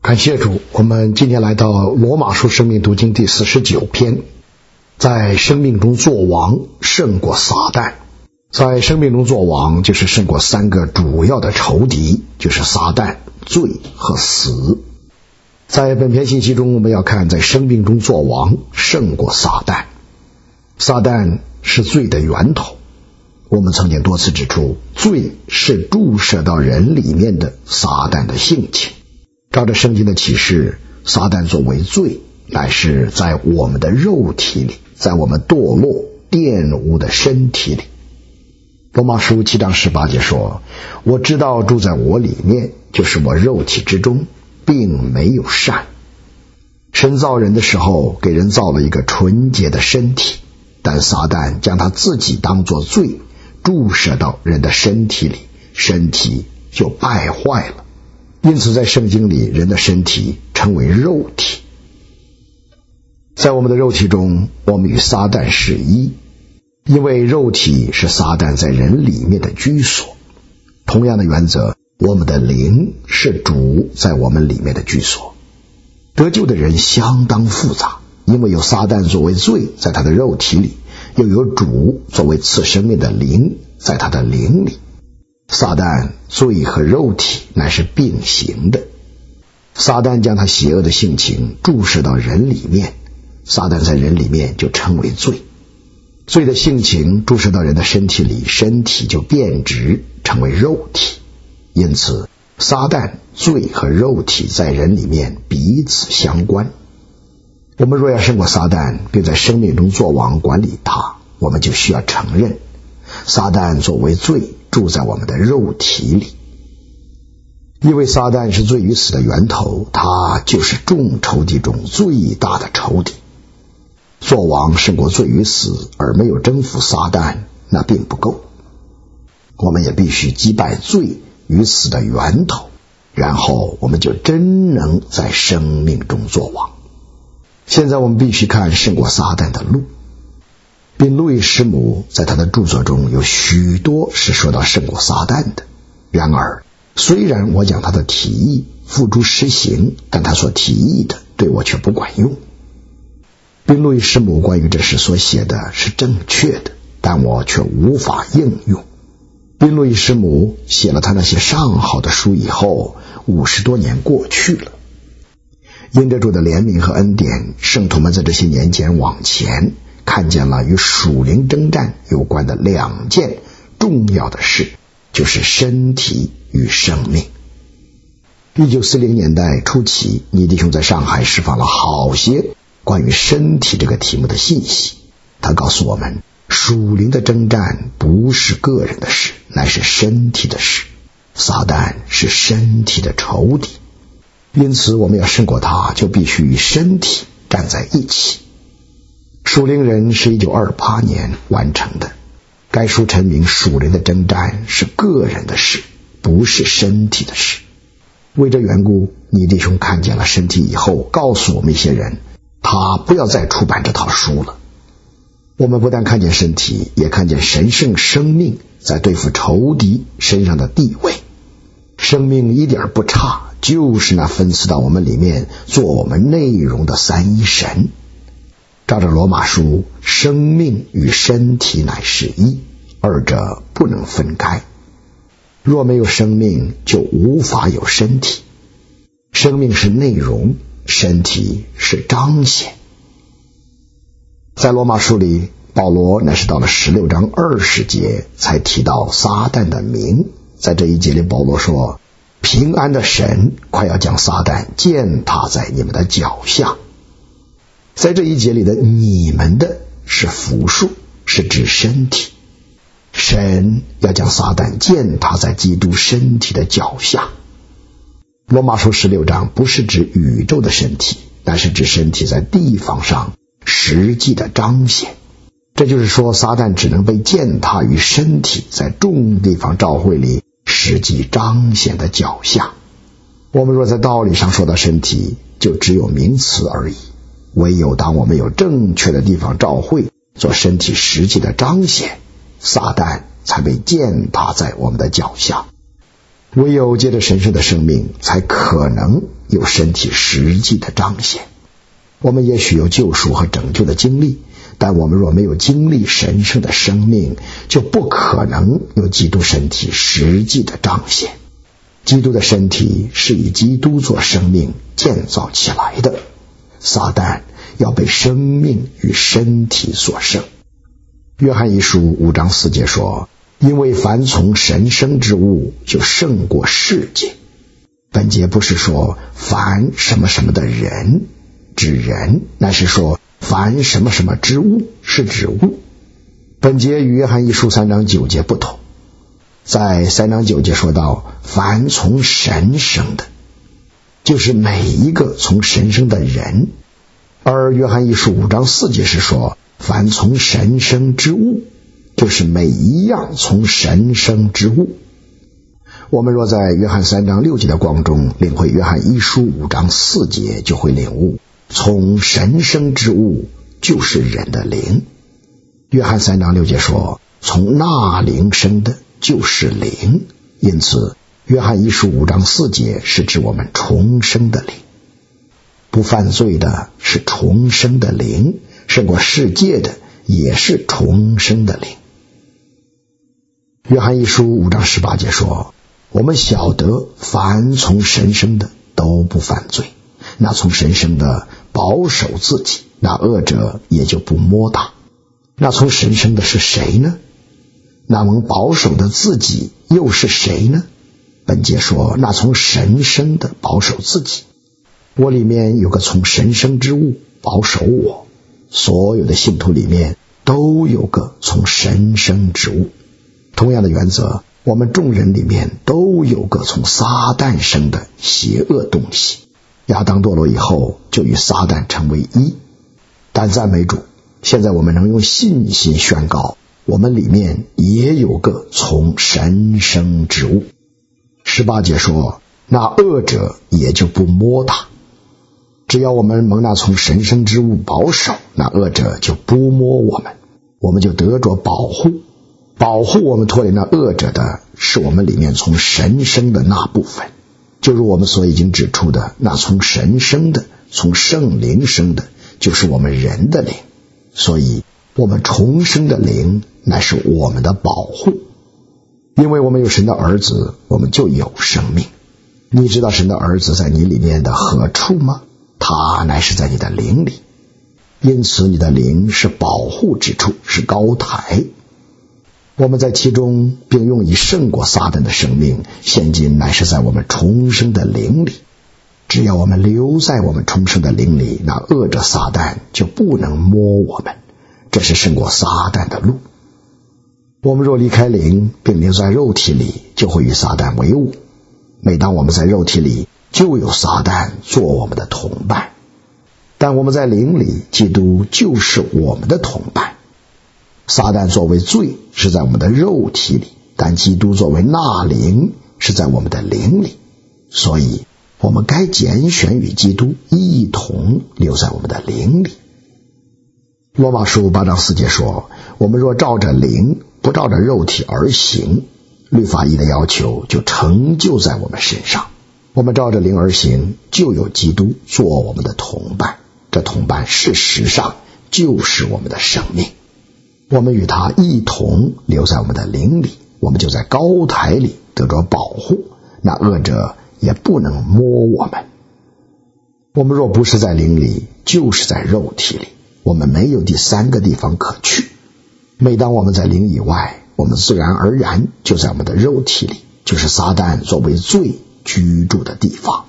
感谢主，我们今天来到罗马书生命读经第49篇，在生命中作王胜过撒旦。在生命中作王就是胜过三个主要的仇敌，就是撒旦、罪和死。在本篇信息中，我们要看在生命中作王胜过撒旦。撒旦是罪的源头，我们曾经多次指出，罪是注射到人里面的撒旦的性情。照着圣经的启示，撒旦作为罪，乃是在我们的肉体里，在我们堕落玷污的身体里。罗马书7章18节说，我知道住在我里面，就是我肉体之中，并没有善。神造人的时候，给人造了一个纯洁的身体，但撒旦将他自己当作罪注射到人的身体里，身体就败坏了。因此在圣经里，人的身体称为肉体。在我们的肉体中，我们与撒旦是一，因为肉体是撒旦在人里面的居所。同样的原则，我们的灵是主在我们里面的居所。得救的人相当复杂，因为有撒旦作为罪在他的肉体里，又有主作为赐生命的灵在他的灵里。撒旦、罪和肉体乃是并行的。撒旦将他邪恶的性情注射到人里面，撒旦在人里面就称为罪。罪的性情注射到人的身体里，身体就变质成为肉体。因此撒旦、罪和肉体在人里面彼此相关。我们若要胜过撒旦，并在生命中作王管理他，我们就需要承认撒旦作为罪住在我们的肉体里。因为撒旦是罪与死的源头，他就是众仇敌中最大的仇敌。作王胜过罪与死，而没有征服撒旦，那并不够。我们也必须击败罪与死的源头，然后我们就真能在生命中作王。现在我们必须看胜过撒旦的路。宾路易师母在他的著作中有许多是说到胜过撒旦的。然而虽然我将他的提议付诸实行，但他所提议的对我却不管用。宾路易师母关于这事所写的是正确的，但我却无法应用。宾路易师母写了他那些上好的书以后，50多年过去了。因着主的怜悯和恩典，圣徒们在这些年间往前看见了与属灵征战有关的2件重要的事，就是身体与生命。1940年代初期，倪弟兄在上海释放了好些关于身体这个题目的信息。他告诉我们，属灵的征战不是个人的事，乃是身体的事。撒旦是身体的仇敌，因此我们要胜过他，就必须与身体站在一起。属灵人是1928年完成的。该书陈明属灵的征战是个人的事，不是身体的事。为这缘故，倪弟兄看见了身体以后，告诉我们一些人，他不要再出版这套书了。我们不但看见身体，也看见神圣生命在对付仇敌身上的地位。生命一点不差，就是那分赐到我们里面做我们内容的三一神。照着罗马书，生命与身体乃是一，二者不能分开。若没有生命，就无法有身体。生命是内容，身体是彰显。在罗马书里，保罗乃是到了16章20节才提到撒旦的名。在这一节里，保罗说，平安的神快要将撒旦践踏在你们的脚下。在这一节里的你们的是复数，是指身体。神要将撒旦践踏在基督身体的脚下。罗马书16章不是指宇宙的身体，但是指身体在地方上实际的彰显。这就是说，撒旦只能被践踏于身体在众地方教会里实际彰显的脚下。我们若在道理上说到身体，就只有名词而已。唯有当我们有正确的地方照会做身体实际的彰显，撒旦才被践踏在我们的脚下。 唯有借着神圣的生命，才可能有身体实际的彰显。我们也许有救赎和拯救的经历，但我们若没有经历神圣的生命，就不可能有基督身体实际的彰显。基督的身体是以基督做生命建造起来的，撒旦要被生命与身体所胜。约翰一书5章4节说，因为凡从神生之物，就胜过世界。本节不是说凡什么什么的人指人，乃是说凡什么什么之物是指物。本节与约翰一书3章9节不同，在3章9节说到凡从神生的，就是每一个从神生的人，而约翰一书5章4节是说凡从神生之物，就是每一样从神生之物。我们若在约翰3章6节的光中领会约翰一书5章4节，就会领悟从神生之物就是人的灵。约翰3章6节说从那灵生的就是灵，因此约翰一书5章4节是指我们重生的灵。不犯罪的是重生的灵，胜过世界的也是重生的灵。约翰一书5章18节说，我们晓得凡从神生的都不犯罪，那从神生的保守自己，那恶者也就不摸他。那从神生的是谁呢？那蒙保守的自己又是谁呢？本节说，那从神生的保守自己。我里面有个从神生之物保守我，所有的信徒里面都有个从神生之物。同样的原则，我们众人里面都有个从撒旦生的邪恶东西。亚当堕落以后，就与撒旦成为一。但赞美主，现在我们能用信心宣告，我们里面也有个从神生之物。18节说，那恶者也就不摸他。只要我们蒙那从神生之物保守，那恶者就不摸我们，我们就得着保护。保护我们脱离那恶者的是我们里面从神生的那部分，就如我们所已经指出的，那从神生的，从圣灵生的，就是我们人的灵。所以我们重生的灵乃是我们的保护。因为我们有神的儿子，我们就有生命。你知道神的儿子在你里面的何处吗？他乃是在你的灵里。因此你的灵是保护之处，是高台。我们在其中并用以胜过撒旦的生命，现今乃是在我们重生的灵里。只要我们留在我们重生的灵里，那恶者撒旦就不能摸我们，这是胜过撒旦的路。我们若离开灵并留在肉体里，就会与撒旦为伍。每当我们在肉体里，就有撒旦做我们的同伴。但我们在灵里，基督就是我们的同伴。撒旦作为罪是在我们的肉体里，但基督作为那灵是在我们的灵里。所以我们该拣选与基督一同留在我们的灵里。罗马书8章4节说，我们若照着灵，不照着肉体而行，律法义的要求就成就在我们身上。我们照着灵而行，就有基督做我们的同伴，这同伴事实上就是我们的生命。我们与他一同留在我们的灵里，我们就在高台里得着保护，那恶者也不能摸我们。我们若不是在灵里，就是在肉体里，我们没有第三个地方可去。每当我们在灵以外，我们自然而然就在我们的肉体里，就是撒旦作为罪居住的地方。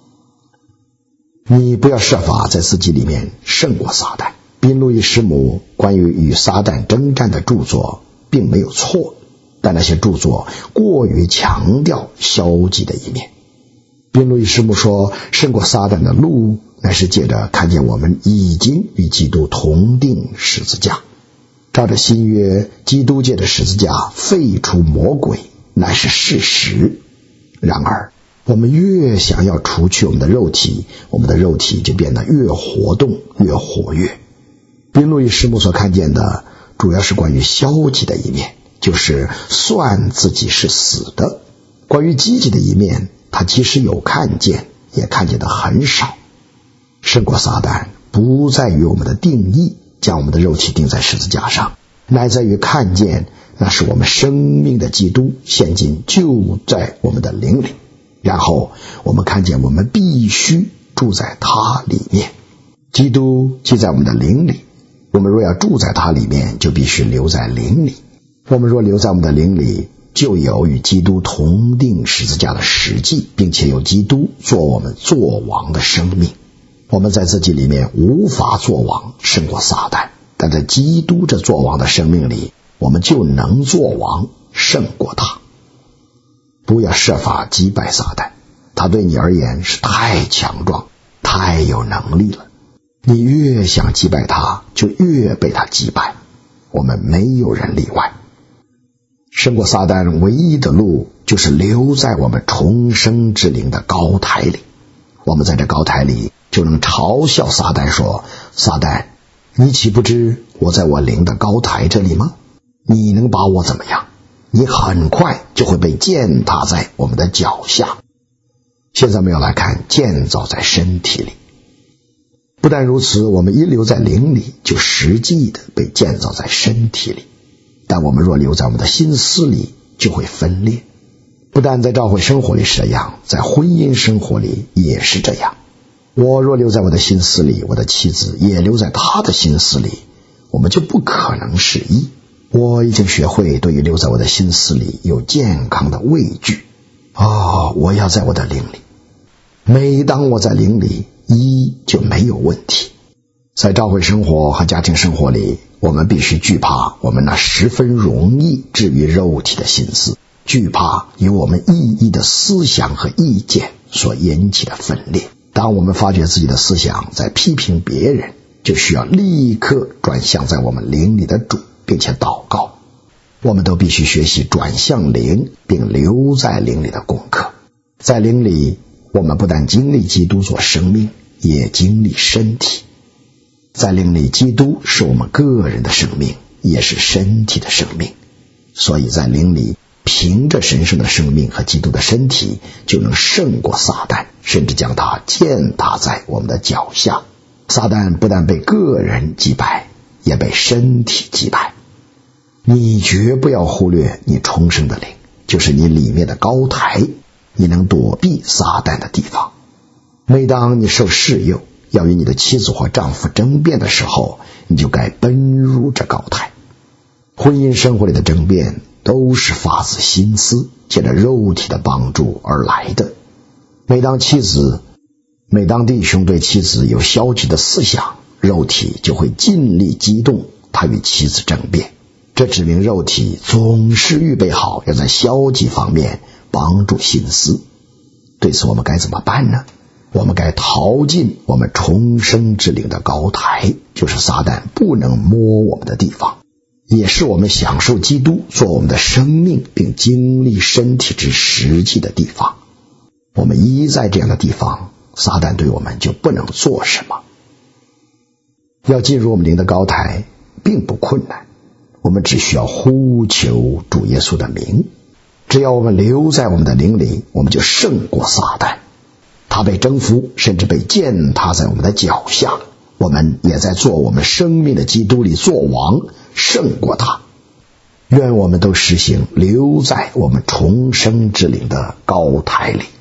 你不要设法在自己里面胜过撒旦。宾路易师母关于与撒旦征战的著作并没有错，但那些著作过于强调消极的一面。宾路易师母说，胜过撒旦的路乃是借着看见我们已经与基督同定十字架。照着新约，基督借着十字架废除魔鬼乃是事实。然而我们越想要除去我们的肉体，我们的肉体就变得越活动越活跃。宾路易师母所看见的主要是关于消极的一面，就是算自己是死的， 关于积极的一面，他即使有看见，也看见的很少。胜过撒旦不在于我们的定义，将我们的肉体钉在十字架上，乃在于看见那是我们生命的基督现今就在我们的灵里，然后我们看见我们必须住在他里面。基督既在我们的灵里，我们若要住在他里面，就必须留在灵里。我们若留在我们的灵里，就有与基督同定十字架的实际，并且有基督做我们作王的生命。我们在自己里面无法作王胜过撒旦，但在基督这作王的生命里，我们就能作王胜过他。不要设法击败撒旦，他对你而言是太强壮，太有能力了。你越想击败他，就越被他击败。我们没有人例外。胜过撒旦唯一的路，就是留在我们重生之灵的高台里。我们在这高台里就能嘲笑撒旦说，撒旦，你岂不知我在我灵的高台这里吗？你能把我怎么样？你很快就会被践踏在我们的脚下。现在我们要来看建造在身体里。不但如此，我们一留在灵里，就实际的被建造在身体里。但我们若留在我们的心思里，就会分裂。不但在教会生活里是这样，在婚姻生活里也是这样。我若留在我的心思里，我的妻子也留在她的心思里，我们就不可能是一。我已经学会对于留在我的心思里有健康的畏惧。我要在我的灵里。每当我在灵里，一就没有问题。在教会生活和家庭生活里，我们必须惧怕我们那十分容易至于肉体的心思，惧怕由我们异议的思想和意见所引起的分裂。当我们发觉自己的思想在批评别人，就需要立刻转向在我们灵里的主，并且祷告。我们都必须学习转向灵并留在灵里的功课。在灵里，我们不但经历基督做生命，也经历身体。在灵里，基督是我们个人的生命，也是身体的生命。所以在灵里，凭着神圣的生命和基督的身体，就能胜过撒旦，甚至将他践踏在我们的脚下。撒旦不但被个人击败，也被身体击败。你绝不要忽略你重生的灵，就是你里面的高台，你能躲避撒旦的地方。每当你受试诱，要与你的妻子或丈夫争辩的时候，你就该奔入这高台。婚姻生活里的争辩都是发自心思，借着肉体的帮助而来的。每当弟兄对妻子有消极的思想，肉体就会尽力激动他与妻子争辩。这指明肉体总是预备好要在消极方面帮助心思。对此我们该怎么办呢？我们该逃进我们重生之灵的高台，就是撒旦不能摸我们的地方，也是我们享受基督做我们的生命并经历身体之实际的地方。我们一在这样的地方，撒旦对我们就不能做什么。要进入我们灵的高台并不困难，我们只需要呼求主耶稣的名。只要我们留在我们的灵里，我们就胜过撒旦。他被征服，甚至被践踏在我们的脚下。我们也在做我们生命的基督里做王，胜过他。愿我们都实行留在我们重生之灵的高台里。